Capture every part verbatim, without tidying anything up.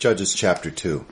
Judges chapter two.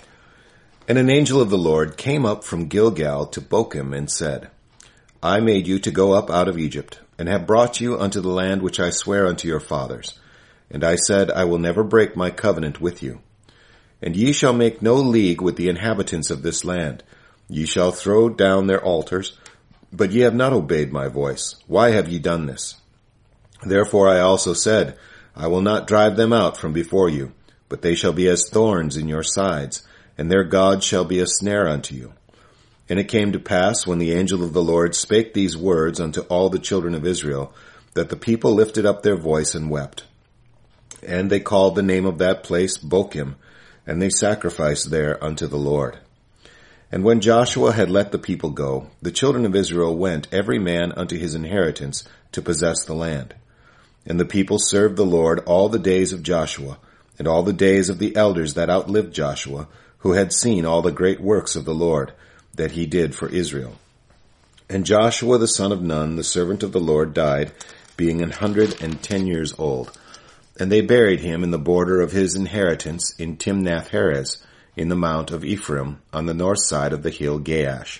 And an angel of the Lord came up from Gilgal to Bochim and said, I made you to go up out of Egypt, and have brought you unto the land which I swear unto your fathers. And I said, I will never break my covenant with you. And ye shall make no league with the inhabitants of this land. Ye shall throw down their altars, but ye have not obeyed my voice. Why have ye done this? Therefore I also said, I will not drive them out from before you, but they shall be as thorns in your sides, and their God shall be a snare unto you. And it came to pass, when the angel of the Lord spake these words unto all the children of Israel, that the people lifted up their voice and wept. And they called the name of that place Bochim, and they sacrificed there unto the Lord. And when Joshua had let the people go, the children of Israel went every man unto his inheritance to possess the land. And the people served the Lord all the days of Joshua, and all the days of the elders that outlived Joshua, who had seen all the great works of the Lord, that he did for Israel. And Joshua the son of Nun, the servant of the Lord, died, being an hundred and ten years old. And they buried him in the border of his inheritance in Timnath-Heres, in the mount of Ephraim, on the north side of the hill Gaash.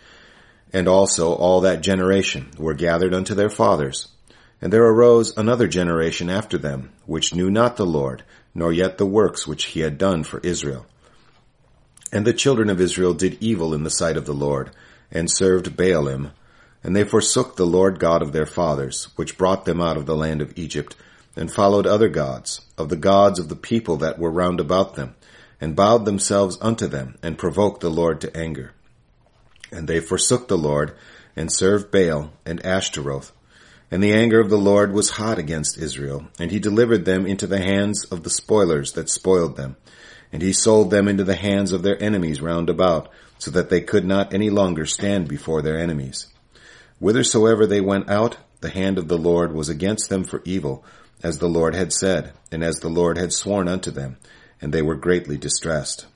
And also all that generation were gathered unto their fathers. And there arose another generation after them, which knew not the Lord, nor yet the works which he had done for Israel. And the children of Israel did evil in the sight of the Lord, and served Baalim, and they forsook the Lord God of their fathers, which brought them out of the land of Egypt, and followed other gods, of the gods of the people that were round about them, and bowed themselves unto them, and provoked the Lord to anger. And they forsook the Lord, and served Baal and Ashtaroth. And the anger of the Lord was hot against Israel, and he delivered them into the hands of the spoilers that spoiled them. And he sold them into the hands of their enemies round about, so that they could not any longer stand before their enemies. Whithersoever they went out, the hand of the Lord was against them for evil, as the Lord had said, and as the Lord had sworn unto them, and they were greatly distressed.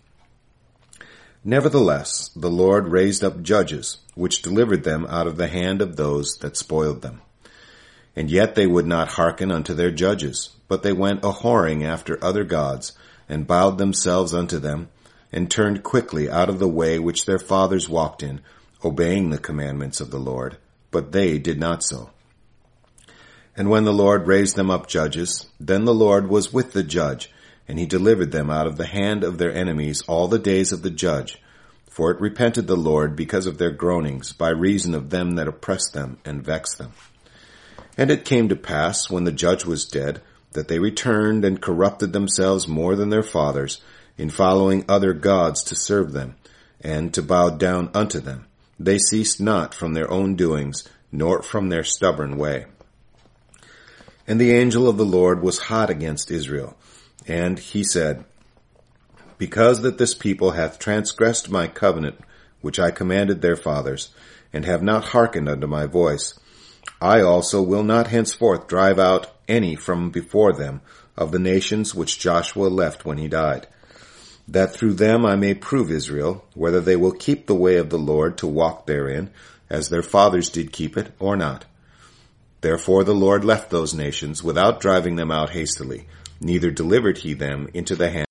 Nevertheless, the Lord raised up judges, which delivered them out of the hand of those that spoiled them. And yet they would not hearken unto their judges, but they went a-whoring after other gods, and bowed themselves unto them, and turned quickly out of the way which their fathers walked in, obeying the commandments of the Lord, but they did not so. And when the Lord raised them up judges, then the Lord was with the judge, and he delivered them out of the hand of their enemies all the days of the judge. For it repented the Lord because of their groanings, by reason of them that oppressed them and vexed them. And it came to pass, when the judge was dead, that they returned and corrupted themselves more than their fathers, in following other gods to serve them, and to bow down unto them. They ceased not from their own doings, nor from their stubborn way. And the angel of the Lord was hot against Israel, and he said, Because that this people hath transgressed my covenant, which I commanded their fathers, and have not hearkened unto my voice, I also will not henceforth drive out any from before them of the nations which Joshua left when he died, that through them I may prove Israel, whether they will keep the way of the Lord to walk therein, as their fathers did keep it, or not. Therefore the Lord left those nations without driving them out hastily, neither delivered he them into the hand